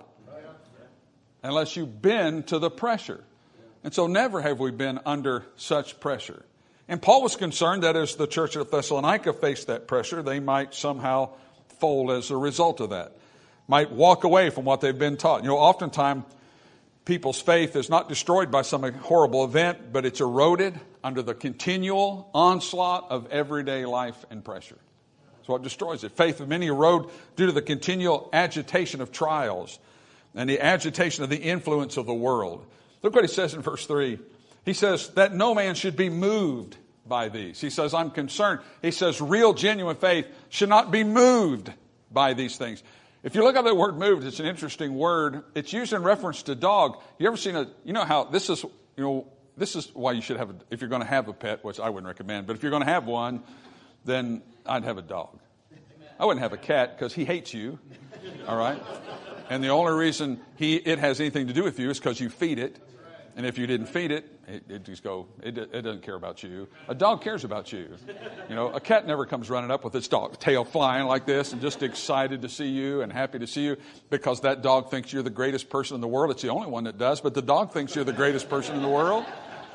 unless you've been to the pressure. And so never have we been under such pressure. And Paul was concerned that as the church at Thessalonica faced that pressure, they might somehow fold as a result of that, might walk away from what they've been taught. You know, oftentimes people's faith is not destroyed by some horrible event, but it's eroded under the continual onslaught of everyday life and pressure. That's what destroys it. Faith of many erode due to the continual agitation of trials and the agitation of the influence of the world. Look what he says in verse 3. He says that no man should be moved by these. He says, I'm concerned. He says real, genuine faith should not be moved by these things. If you look at the word moved, it's an interesting word. It's used in reference to dog. You ever seen this is why you should have, if you're going to have a pet, which I wouldn't recommend, but if you're going to have one, then I'd have a dog. I wouldn't have a cat because he hates you. All right. And the only reason it has anything to do with you is because you feed it. And if you didn't feed it, it just go, it doesn't care about you. A dog cares about you. You know, a cat never comes running up with its tail flying like this and just excited to see you and happy to see you because that dog thinks you're the greatest person in the world. It's the only one that does, but the dog thinks you're the greatest person in the world.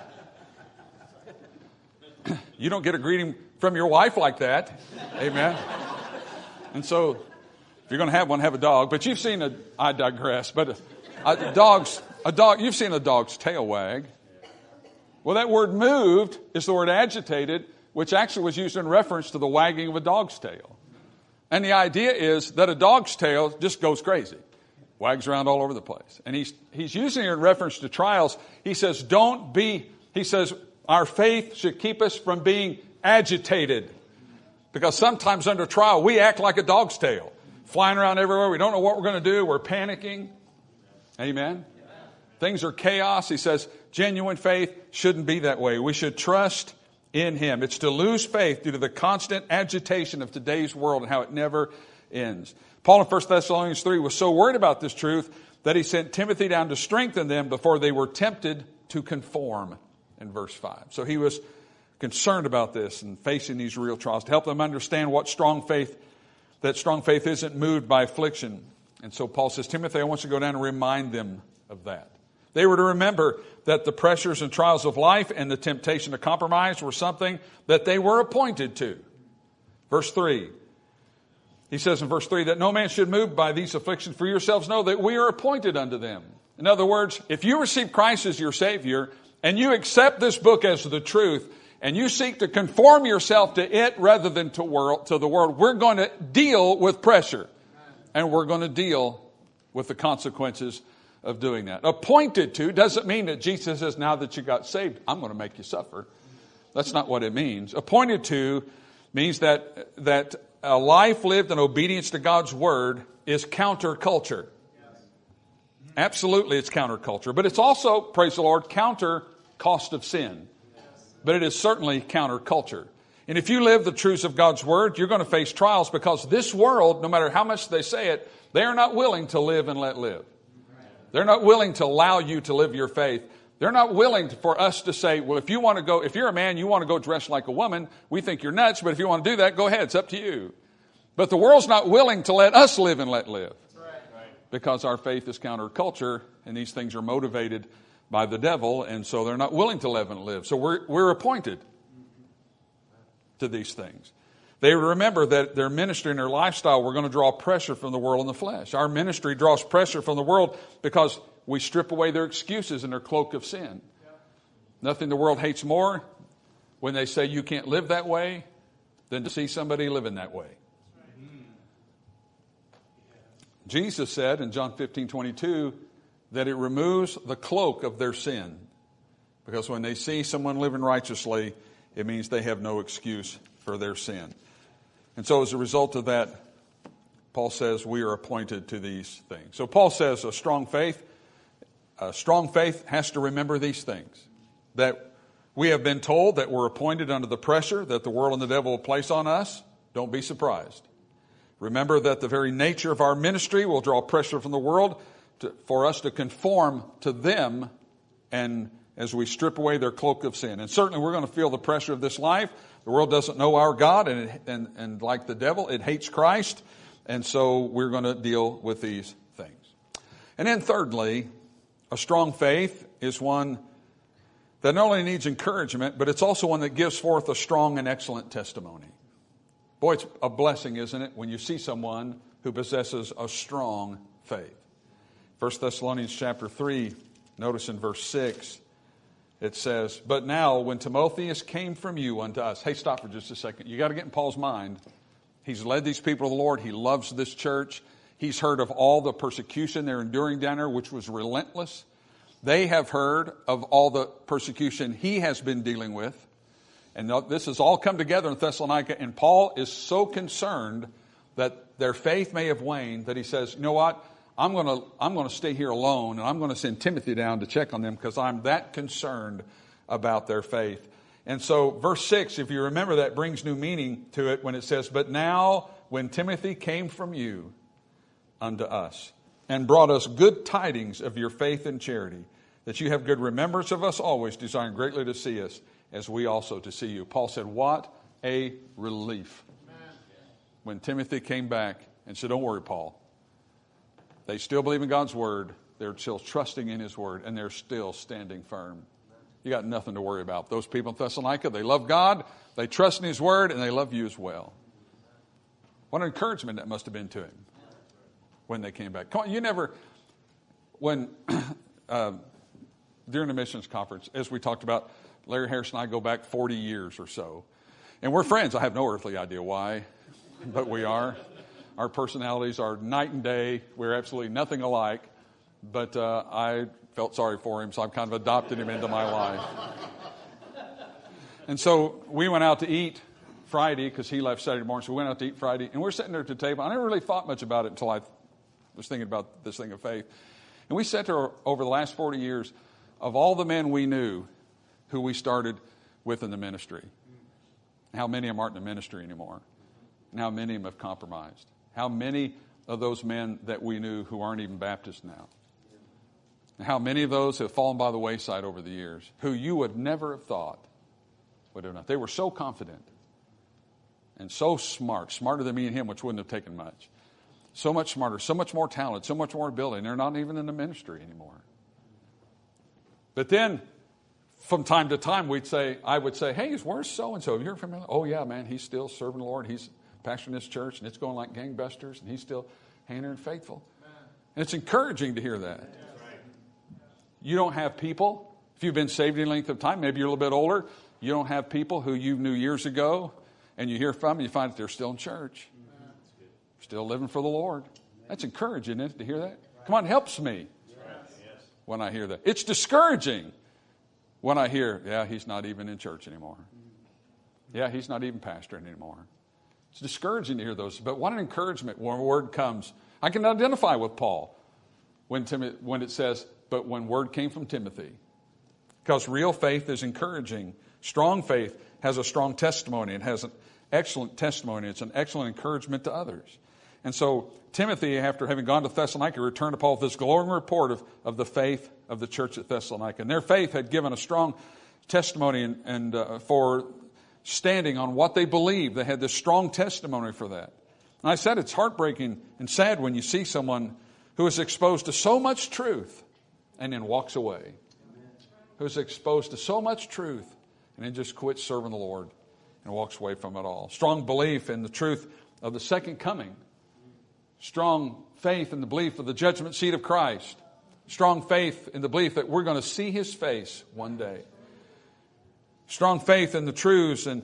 You don't get a greeting from your wife like that. Amen. And so, if you're going to have one, have a dog. But you've seen I digress, but a dog, you've seen a dog's tail wag. Well, that word moved is the word agitated, which actually was used in reference to the wagging of a dog's tail. And the idea is that a dog's tail just goes crazy, wags around all over the place. And he's using it in reference to trials. He says, our faith should keep us from being agitated. Because sometimes under trial, we act like a dog's tail, flying around everywhere. We don't know what we're going to do. We're panicking. Amen. Things are chaos. He says genuine faith shouldn't be that way. We should trust in Him. It's to lose faith due to the constant agitation of today's world and how it never ends. Paul in 1 Thessalonians 3 was so worried about this truth that he sent Timothy down to strengthen them before they were tempted to conform in verse 5. So he was concerned about this and facing these real trials to help them understand that strong faith isn't moved by affliction. And so Paul says, Timothy, I want you to go down and remind them of that. They were to remember that the pressures and trials of life and the temptation to compromise were something that they were appointed to. Verse 3. He says in verse 3 that no man should move by these afflictions, for yourselves know that we are appointed unto them. In other words, if you receive Christ as your Savior and you accept this book as the truth and you seek to conform yourself to it rather than to the world, we're going to deal with pressure. And we're going to deal with the consequences of doing that. Appointed to doesn't mean that Jesus says, now that you got saved, I'm going to make you suffer. That's not what it means. Appointed to means that a life lived in obedience to God's word is counterculture. Absolutely, it's counterculture. But it's also, praise the Lord, counter cost of sin. But it is certainly counterculture. And if you live the truths of God's word, you're going to face trials because this world, no matter how much they say it, they are not willing to live and let live. They're not willing to allow you to live your faith. They're not willing for us to say, well, if you're a man, you want to go dress like a woman, we think you're nuts, but if you want to do that, go ahead, it's up to you. But the world's not willing to let us live and let live. Because our faith is counterculture, and these things are motivated by the devil, and so they're not willing to live and live. So we're appointed to these things. They remember that their ministry and their lifestyle were going to draw pressure from the world and the flesh. Our ministry draws pressure from the world because we strip away their excuses and their cloak of sin. Nothing the world hates more when they say you can't live that way than to see somebody living that way. Jesus said in John 15:22 that it removes the cloak of their sin. Because when they see someone living righteously, it means they have no excuse for their sin. And so as a result of that, Paul says we are appointed to these things. So Paul says a strong faith has to remember these things. That we have been told that we're appointed under the pressure that the world and the devil will place on us. Don't be surprised. Remember that the very nature of our ministry will draw pressure from the world for us to conform to them, and as we strip away their cloak of sin. And certainly we're going to feel the pressure of this life. The world doesn't know our God, and like the devil, it hates Christ. And so we're going to deal with these things. And then thirdly, a strong faith is one that not only needs encouragement, but it's also one that gives forth a strong and excellent testimony. Boy, it's a blessing, isn't it, when you see someone who possesses a strong faith. 1 Thessalonians chapter 3, notice in verse 6, it says, but now when Timotheus came from you unto us. Hey, stop for just a second. You got to get in Paul's mind. He's led these people to the Lord. He loves this church. He's heard of all the persecution they're enduring down there, which was relentless. They have heard of all the persecution he has been dealing with. And this has all come together in Thessalonica. And Paul is so concerned that their faith may have waned that he says, you know what? I'm going to stay here alone, and I'm going to send Timothy down to check on them because I'm that concerned about their faith. And so verse 6, if you remember, that brings new meaning to it when it says, but now when Timothy came from you unto us and brought us good tidings of your faith and charity, that you have good remembrance of us always, desiring greatly to see us, as we also to see you. Paul said, what a relief. When Timothy came back and said, don't worry, Paul. They still believe in God's word. They're still trusting in his word, and they're still standing firm. You got nothing to worry about. Those people in Thessalonica, they love God, they trust in his word, and they love you as well. What an encouragement that must have been to him when they came back. Come on, you never, when, during the missions conference, as we talked about, Larry Harris and I go back 40 years or so. And we're friends. I have no earthly idea why, but we are. Our personalities are night and day. We're absolutely nothing alike. But I felt sorry for him, so I've kind of adopted him into my life. And so we went out to eat Friday because he left Saturday morning. So we went out to eat Friday, and we're sitting there at the table. I never really thought much about it until I was thinking about this thing of faith. And we sat there over the last 40 years of all the men we knew who we started with in the ministry. How many of them aren't in the ministry anymore? And how many of them have compromised? How many of those men that we knew who aren't even Baptists now? And how many of those have fallen by the wayside over the years, who you would never have thought would have done? They were so confident and so smart, smarter than me and him, which wouldn't have taken much. So much smarter, so much more talent, so much more ability, and they're not even in the ministry anymore. But then, from time to time, I would say, hey, where's so-and-so? Have you heard from him? Oh, yeah, man, he's still serving the Lord. He's pastoring this church, and it's going like gangbusters, and he's still hanging there and faithful. And it's encouraging to hear that. You don't have people, if you've been saved any length of time, maybe you're a little bit older, you don't have people who you knew years ago, and you hear from them, you find that they're still in church. Still living for the Lord. That's encouraging, isn't it, to hear that? Come on, it helps me when I hear that. It's discouraging when I hear, yeah, he's not even in church anymore. Yeah, he's not even pastoring anymore. It's discouraging to hear those. But what an encouragement when word comes. I can identify with Paul when it says, but when word came from Timothy. Because real faith is encouraging. Strong faith has a strong testimony. It has an excellent testimony. It's an excellent encouragement to others. And so Timothy, after having gone to Thessalonica, returned to Paul with this glowing report of the faith of the church at Thessalonica. And their faith had given a strong testimony and for standing on what they believed. They had this strong testimony for that. And I said it's heartbreaking and sad when you see someone who is exposed to so much truth and then walks away. Who's exposed to so much truth and then just quits serving the Lord and walks away from it all. Strong belief in the truth of the second coming. Strong faith in the belief of the judgment seat of Christ. Strong faith in the belief that we're going to see his face one day. Strong faith in the truths and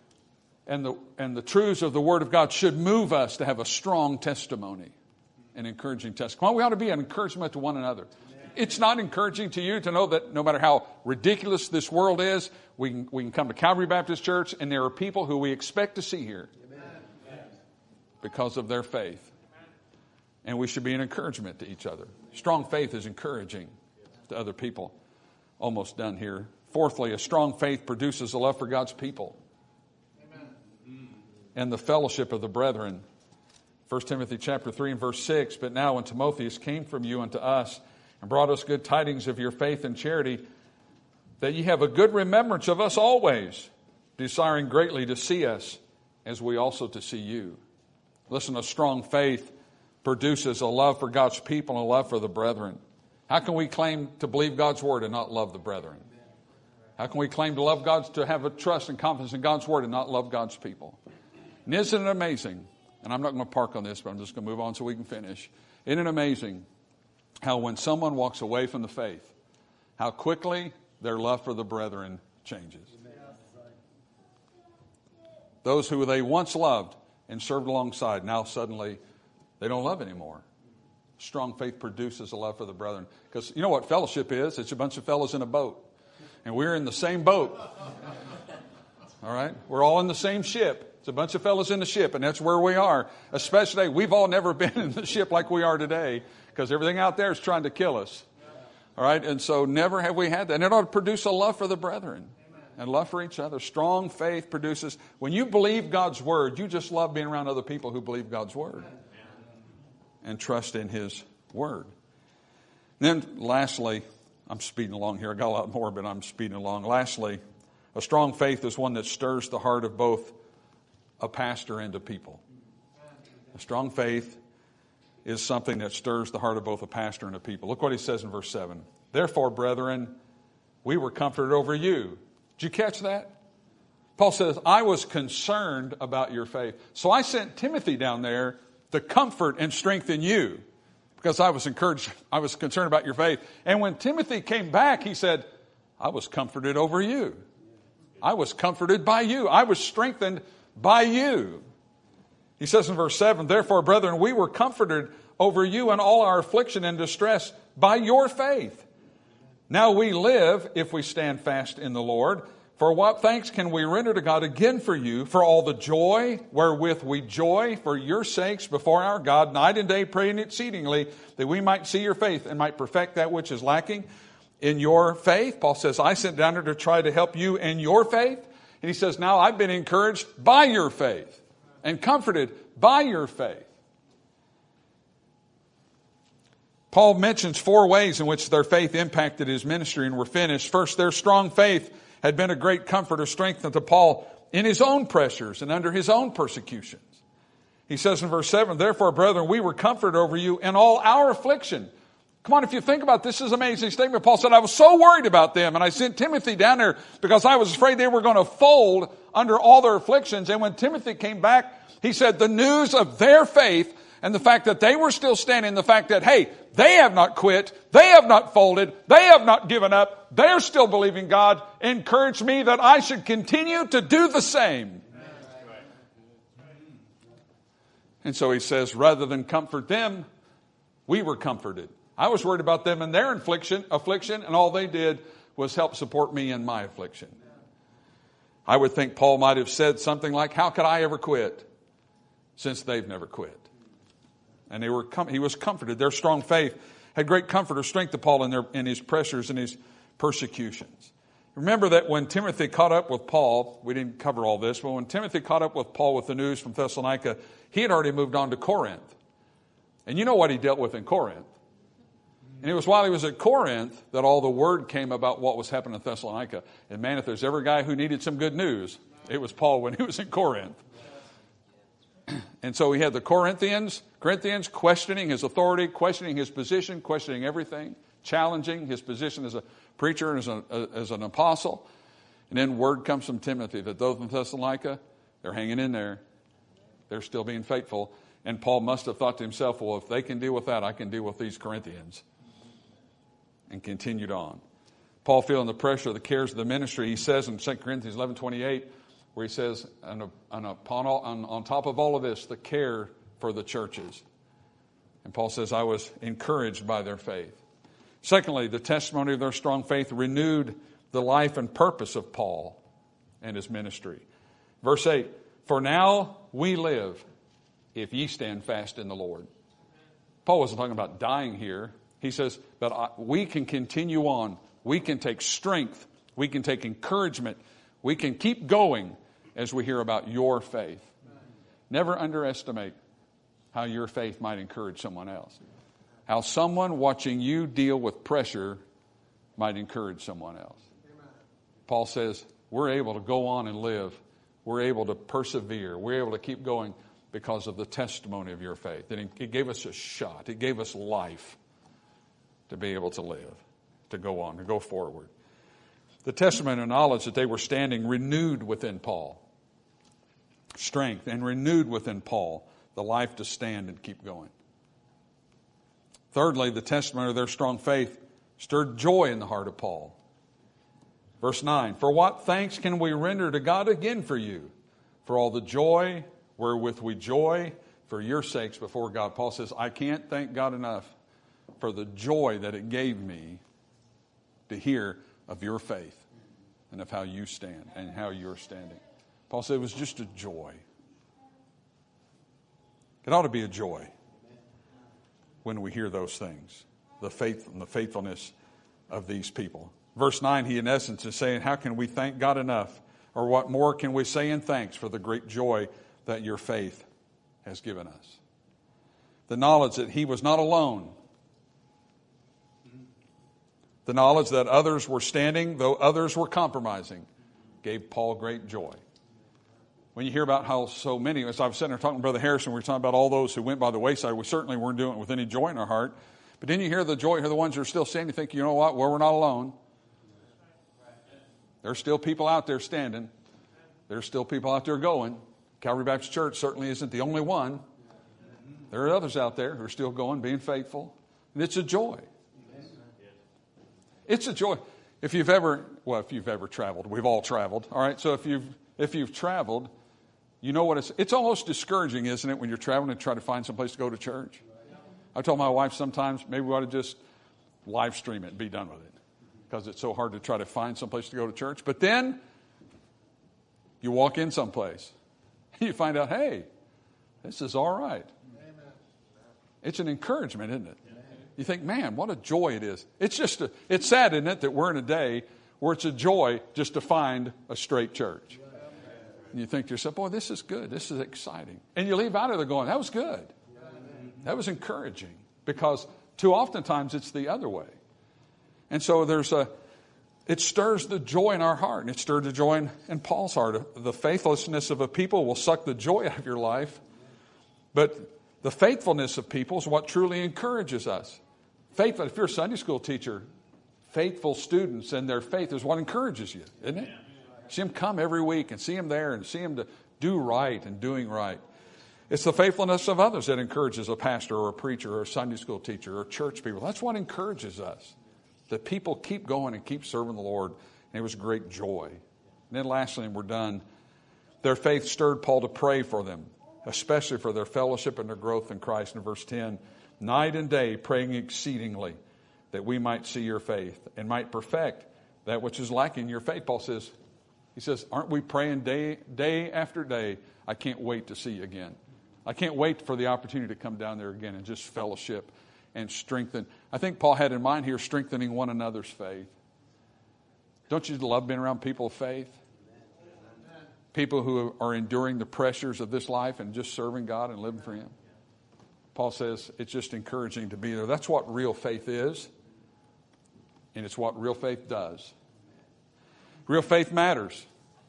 the truths of the Word of God should move us to have a strong testimony, an encouraging testimony. We ought to be an encouragement to one another. It's not encouraging to you to know that no matter how ridiculous this world is, we can come to Calvary Baptist Church and there are people who we expect to see here because of their faith. And we should be an encouragement to each other. Strong faith is encouraging to other people. Almost done here. Fourthly, a strong faith produces a love for God's people. Amen. And the fellowship of the brethren. 1 Timothy chapter 3 and verse 6, but now when Timotheus came from you unto us and brought us good tidings of your faith and charity, that ye have a good remembrance of us always, desiring greatly to see us as we also to see you. Listen, a strong faith produces a love for God's people and a love for the brethren. How can we claim to believe God's word and not love the brethren? How can we claim to love God, to have a trust and confidence in God's word and not love God's people? And isn't it amazing? And I'm not going to park on this, but I'm just going to move on so we can finish. Isn't it amazing how when someone walks away from the faith, how quickly their love for the brethren changes? Those who they once loved and served alongside, now suddenly they don't love anymore. Strong faith produces a love for the brethren. Because you know what fellowship is? It's a bunch of fellows in a boat. And we're in the same boat. All right? We're all in the same ship. It's a bunch of fellows in the ship, and that's where we are. Especially, we've all never been in the ship like we are today because everything out there is trying to kill us. All right? And so never have we had that. And it ought to produce a love for the brethren and love for each other. Strong faith produces, when you believe God's word, you just love being around other people who believe God's word and trust in his word. And then lastly, I'm speeding along here. I got a lot more, but I'm speeding along. Lastly, a strong faith is one that stirs the heart of both a pastor and a people. A strong faith is something that stirs the heart of both a pastor and a people. Look what he says in verse 7. Therefore, brethren, we were comforted over you. Did you catch that? Paul says, I was concerned about your faith. So I sent Timothy down there to comfort and strengthen you because I was encouraged. I was concerned about your faith. And when Timothy came back, he said, I was comforted over you. I was comforted by you. I was strengthened by you. He says in verse 7, therefore, brethren, we were comforted over you in all our affliction and distress by your faith. Now we live if we stand fast in the Lord. For what thanks can we render to God again for you, for all the joy wherewith we joy for your sakes before our God, night and day praying exceedingly, that we might see your faith and might perfect that which is lacking in your faith. Paul says, I sent down here to try to help you in your faith. And he says, now I've been encouraged by your faith and comforted by your faith. Paul mentions 4 ways in which their faith impacted his ministry, and we're finished. First, their strong faith had been a great comfort or strength to Paul in his own pressures and under his own persecutions. He says in verse 7, therefore, brethren, we were comforted over you in all our affliction. Come on, if you think about this, this is an amazing statement. Paul said, I was so worried about them, and I sent Timothy down there because I was afraid they were going to fold under all their afflictions. And when Timothy came back, he said the news of their faith and the fact that they were still standing, the fact that, hey, they have not quit, they have not folded, they have not given up, they're still believing God, encouraged me that I should continue to do the same. And so he says, rather than comfort them, we were comforted. I was worried about them and their affliction, and all they did was help support me in my affliction. I would think Paul might have said something like, how could I ever quit? Since they've never quit. And he was comforted. Their strong faith had great comfort or strength to Paul in his pressures and his persecutions. Remember that when Timothy caught up with Paul, we didn't cover all this, but when Timothy caught up with Paul with the news from Thessalonica, he had already moved on to Corinth. And you know what he dealt with in Corinth. And it was while he was at Corinth that all the word came about what was happening in Thessalonica. And man, if there's ever a guy who needed some good news, it was Paul when he was in Corinth. And so he had the Corinthians questioning his authority, questioning his position, questioning everything, challenging his position as a preacher and as an apostle. And then word comes from Timothy that those in Thessalonica, they're hanging in there. They're still being faithful. And Paul must have thought to himself, well, if they can deal with that, I can deal with these Corinthians. And continued on. Paul, feeling the pressure, the cares of the ministry, he says in 2 Corinthians 11:28, where he says, on top of all of this, the care for the churches. And Paul says, I was encouraged by their faith. Secondly, the testimony of their strong faith renewed the life and purpose of Paul and his ministry. Verse 8, for now we live if ye stand fast in the Lord. Paul wasn't talking about dying here. He says, but we can continue on. We can take strength. We can take encouragement. We can keep going as we hear about your faith. Never underestimate how your faith might encourage someone else. How someone watching you deal with pressure might encourage someone else. Paul says, we're able to go on and live. We're able to persevere. We're able to keep going because of the testimony of your faith. And it gave us a shot. It gave us life to be able to live, to go on, to go forward. The testimony and knowledge that they were standing renewed within Paul. Strength and renewed within Paul the life to stand and keep going. Thirdly, the testimony of their strong faith stirred joy in the heart of Paul. Verse 9, for what thanks can we render to God again for you? For all the joy wherewith we joy for your sakes before God. Paul says, I can't thank God enough for the joy that it gave me to hear of your faith and of how you stand and how you're standing. Paul said it was just a joy. It ought to be a joy when we hear those things, the faith and the faithfulness of these people. Verse 9, he in essence is saying, how can we thank God enough? Or what more can we say in thanks for the great joy that your faith has given us? The knowledge that he was not alone The knowledge that others were standing, though others were compromising, gave Paul great joy. When you hear about how so many, as I was sitting there talking to Brother Harrison, we were talking about all those who went by the wayside. We certainly weren't doing it with any joy in our heart. But then you hear the joy, hear the ones who are still standing, you think, you know what, well, we're not alone. There's still people out there standing. There's still people out there going. Calvary Baptist Church certainly isn't the only one. There are others out there who are still going, being faithful. And it's a joy. It's a joy. If you've ever traveled, we've all traveled. All right, so if you've traveled, you know what it's almost discouraging, isn't it, when you're traveling and try to find some place to go to church? I told my wife sometimes maybe we ought to just live stream it and be done with it because it's so hard to try to find some place to go to church. But then you walk in someplace and you find out, hey, this is all right. It's an encouragement, isn't it? You think, man, what a joy it is. It's sad, isn't it, that we're in a day where it's a joy just to find a straight church. And you think to yourself, boy, this is good. This is exciting. And you leave out of there going, that was good. That was encouraging. Because too oftentimes it's the other way. And so it stirs the joy in our heart. And it stirred the joy in Paul's heart. The faithlessness of a people will suck the joy out of your life. But the faithfulness of people is what truly encourages us. Faithful, if you're a Sunday school teacher, faithful students and their faith is what encourages you, isn't it? See them come every week and see them there and see them to do right and doing right. It's the faithfulness of others that encourages a pastor or a preacher or a Sunday school teacher or church people. That's what encourages us. That people keep going and keep serving the Lord. And it was great joy. And then lastly, and we're done, their faith stirred Paul to pray for them, especially for their fellowship and their growth in Christ. In verse 10, night and day praying exceedingly that we might see your faith and might perfect that which is lacking in your faith. Paul says, he says, aren't we praying day after day? I can't wait to see you again. I can't wait for the opportunity to come down there again and just fellowship and strengthen. I think Paul had in mind here strengthening one another's faith. Don't you love being around people of faith? People who are enduring the pressures of this life and just serving God and living for Him. Paul says it's just encouraging to be there. That's what real faith is. And it's what real faith does. Real faith matters.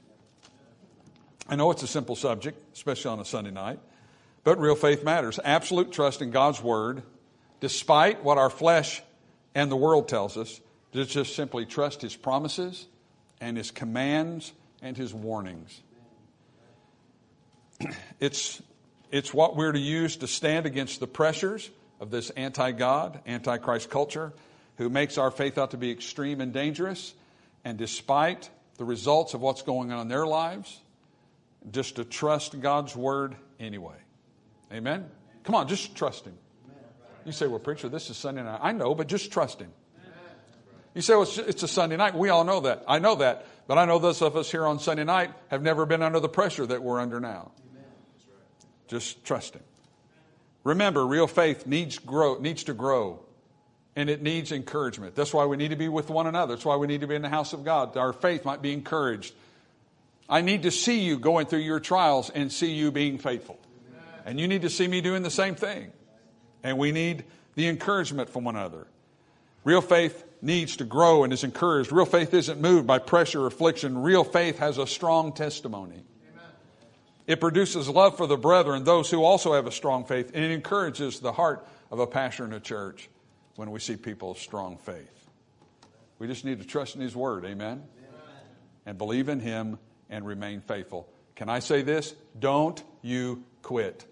I know it's a simple subject, especially on a Sunday night. But real faith matters. Absolute trust in God's Word, despite what our flesh and the world tells us, to just simply trust His promises and His commands and His warnings. It's what we're to use to stand against the pressures of this anti-God, anti-Christ culture who makes our faith out to be extreme and dangerous. And despite the results of what's going on in their lives, just to trust God's Word anyway. Amen? Come on, just trust Him. You say, well, preacher, this is Sunday night. I know, but just trust Him. You say, well, it's a Sunday night. We all know that. I know that. But I know those of us here on Sunday night have never been under the pressure that we're under now. Just trust Him. Remember, real faith needs to grow. And it needs encouragement. That's why we need to be with one another. That's why we need to be in the house of God. Our faith might be encouraged. I need to see you going through your trials and see you being faithful. And you need to see me doing the same thing. And we need the encouragement from one another. Real faith needs to grow and is encouraged. Real faith isn't moved by pressure or affliction. Real faith has a strong testimony. It produces love for the brethren, those who also have a strong faith. And it encourages the heart of a pastor in a church when we see people of strong faith. We just need to trust in His Word. Amen? And believe in Him and remain faithful. Can I say this? Don't you quit.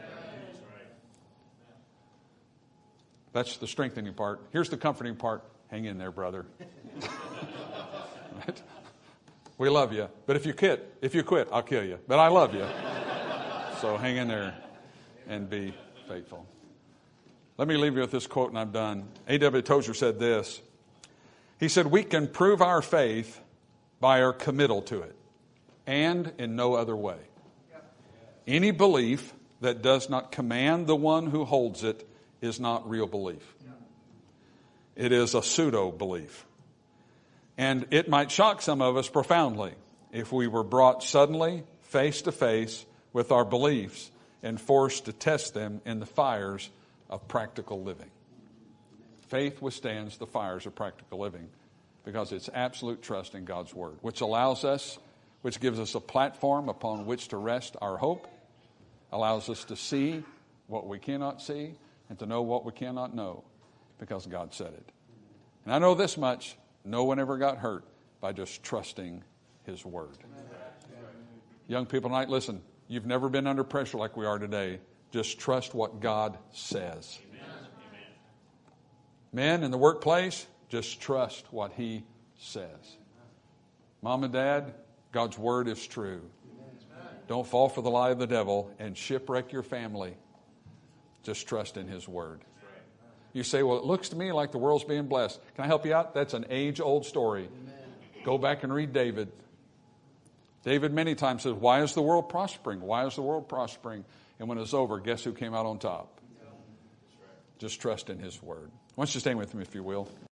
That's the strengthening part. Here's the comforting part. Hang in there, brother. Right? We love you. But if you quit, I'll kill you. But I love you. So hang in there and be faithful. Let me leave you with this quote and I'm done. A.W. Tozer said this. He said, we can prove our faith by our committal to it and in no other way. Any belief that does not command the one who holds it is not real belief. It is a pseudo-belief. And it might shock some of us profoundly if we were brought suddenly face to face with our beliefs and forced to test them in the fires of practical living. Faith withstands the fires of practical living because it's absolute trust in God's Word, which gives us a platform upon which to rest our hope, allows us to see what we cannot see and to know what we cannot know because God said it. And I know this much, no one ever got hurt by just trusting His Word. Young people tonight, listen, you've never been under pressure like we are today. Just trust what God says. Men in the workplace, just trust what He says. Mom and Dad, God's Word is true. Don't fall for the lie of the devil and shipwreck your family. Just trust in His Word. You say, well, it looks to me like the world's being blessed. Can I help you out? That's an age-old story. Go back and read David. David many times says, why is the world prospering? Why is the world prospering? And when it's over, guess who came out on top? Just trust in His Word. Why don't you stand with me if you will?